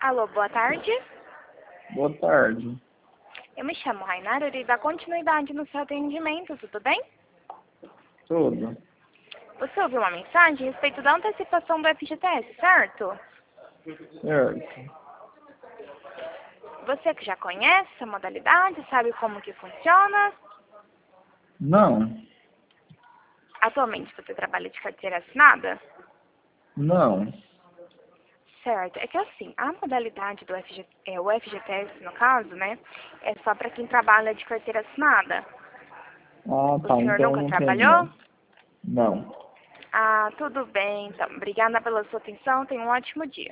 Alô, boa tarde. Boa tarde. Eu me chamo Rainara e irei dar continuidade no seu atendimento, tudo bem? Tudo. Você ouviu uma mensagem a respeito da antecipação do FGTS, certo? Certo. Você que já conhece essa modalidade, sabe como que funciona? Não. Atualmente você trabalha de carteira assinada? Não. Certo. É que assim, a modalidade do o FGTS, no caso, né, é só para quem trabalha de carteira assinada. Ah, O tá. senhor Então nunca não tem, trabalhou? não. Não. Ah, tudo bem, então. Obrigada pela sua atenção. Tenha um ótimo dia.